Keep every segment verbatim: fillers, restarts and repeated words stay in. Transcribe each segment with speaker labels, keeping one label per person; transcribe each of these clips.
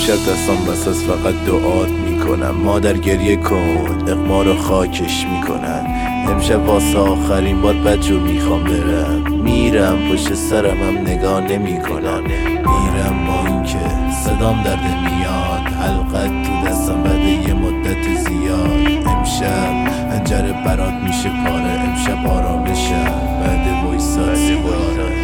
Speaker 1: امشب دستان بساس فقط دعات میکنم. مادر گریه کن اقما رو خاکش میکنن. امشب واسه آخرین بار بدجور میخوام برم. میرم پشت سرم هم نگاه نمیکنن. میرم با اینکه صدام درد میاد. حلقت تو دستم بعد یه مدت زیاد. امشب هنجره برات میشه پاره. امشب آرامشم بعد وایساد سیگاره.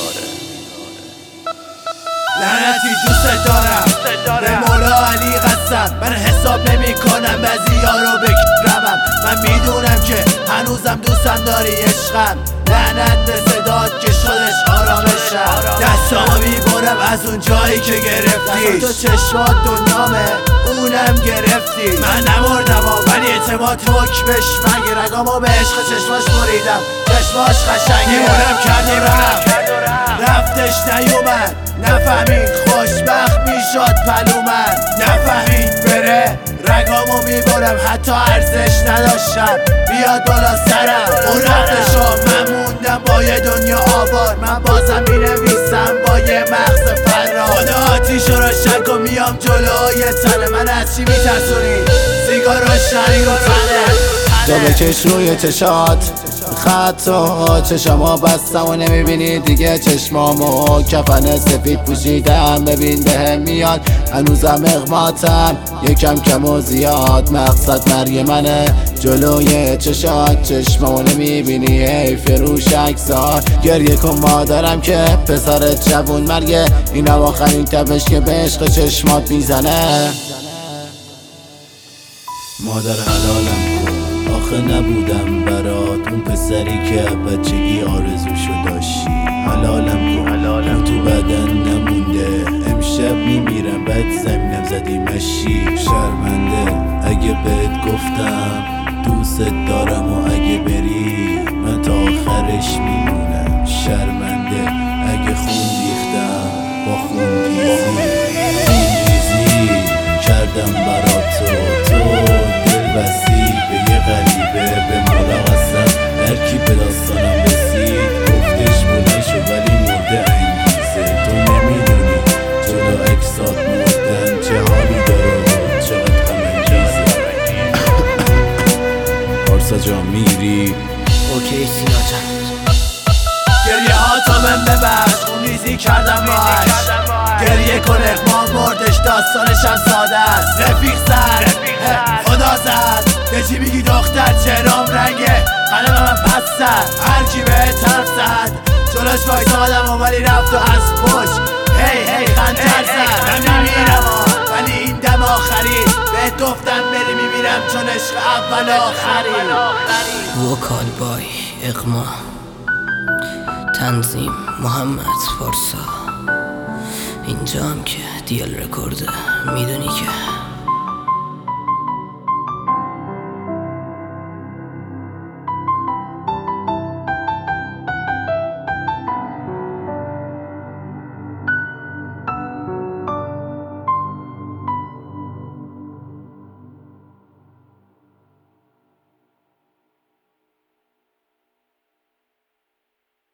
Speaker 2: لعنتی دوست دارم به مولا علی قسم. من حساب نمی کنم بعضی ها رو بکرمم. من میدونم که هنوزم دوستم داری عشقم. لعنت به صدات که شدش آرامشم. دستامو میبرم از اون جایی که گرفتی. تو چشمات دنیامه اونم گرفتی. من نمردم ولی اعتماد حکمش مگه رگامو به عشق چشماش بریدم. چشماش قشنگه میمونم کردی برم رفتش نیومد. نفهمید خوشبخت میشد پلومن. نفهمید بره رگامو میبرم حتی ارزش نداشتم بیاد بالا سرم. اون رفتشو من موندم با یه دنیا آوار. من بازم مینویسم با یه مغز فرار. خدا آتیش رو روشن کن میام جلوی تنه. من از چی میترسونی سیگار روشن کن تنه.
Speaker 3: جا بکش روی چشات خطا چشما بستم و نمیبینی دیگه چشمامو. کفن سفید پوشیدم ببین بهم میاد. هنوزم اغماتم یکم کم و زیاد. مقصد مرگ منه جلوی چشات. چشمامو نمیبینی حیف روش اکسار. گریه کن مادرم که پسرت جوون مرگه. اینم آخرین تبش که به عشق چشمات میزنه.
Speaker 1: مادر حلالم کن آخه نبودم برات اون پسری که بچگی آرزوشو داشتی. حلالم کن حلالم تو بدن نمونده. امشب میمیرم بعد زمینم زدی مشی. شرمنده اگه بهت گفتم دوست دارم و اگه بری من تا آخرش میمونم. شرمنده اگه خون ریختم با خون ریزی خون ریزی کردم برات. تو تو دل بستی به یه غریبه به مولا قسم. هرکی به داستانم رسید گفتش بلند شو ولی مرده انگیزه. تو نمیدونی جلو اکسات مردن چه حالی داره و چقدر غم انگیزه. پارسا جا میری
Speaker 3: اوکی سینا جان.
Speaker 2: گریه ها تا من ببخش خون ریزی کردم باش. گریه کن اقمام مردش داستانشم ساده است. رفیق زد خدا زد یه چی میگی دختر چهرام رنگه قلب من پس زد. هرکی به طرف زد جلوش وایسادم و ولی رفت و از پشت هی هی خنجر زد. من میمیرم ولی این دم آخری بهت گفتم بری میمیرم چون عشق اول آخری.
Speaker 4: وکال بای اقما تنظیم محمد پارسا. اینجا هم که دیال رکورده میدونی که